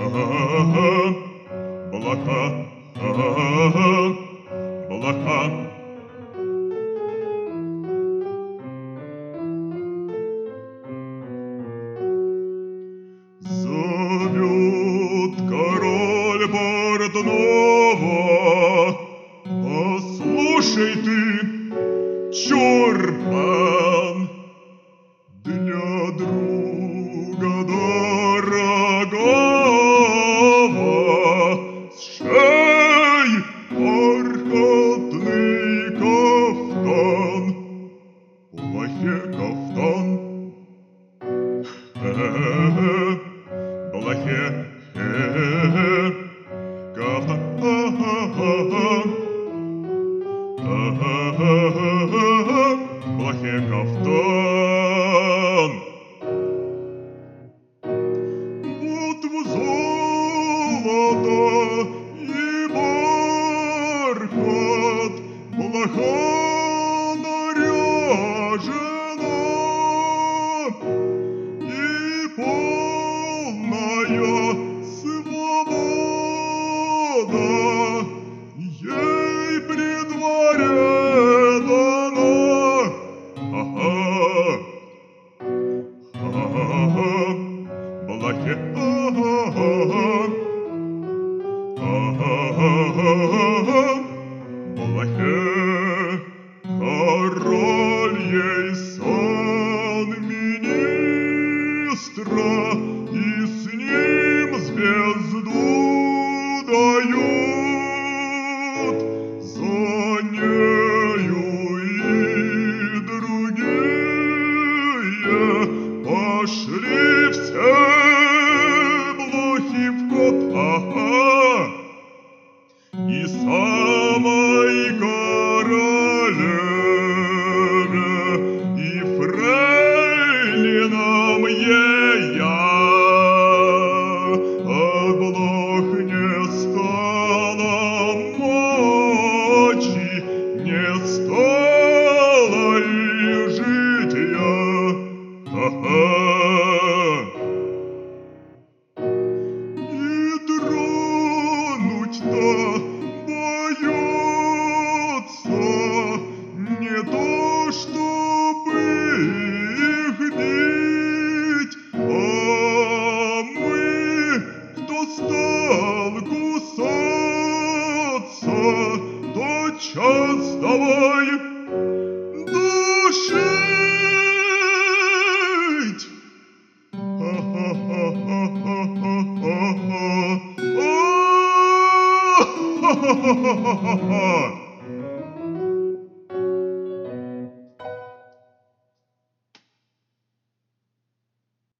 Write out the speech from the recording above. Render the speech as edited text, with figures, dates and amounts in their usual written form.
Облака, облака. Зовет король портного: послушай ты, чурбан, для друга дорогого сшей бархатный кафтан, плохе кафтан. Блохе, кафтан, блохе кафтан. Вот в золото и бархат блоха наряжена, и полная свобода ей при дворе дана. Блохе, блохе, король ей сан министра, и с ним звезду дают. За нею и другие пошли все блохи в ход. И самой королеве и фрейлинам ея от блох не стало мочи, не стало и житья. И тронуть-то боятся, не то чтобы их бить, а мы, кто стал кусаться, тотчас давай душить. Ha ha ha ha ha ha!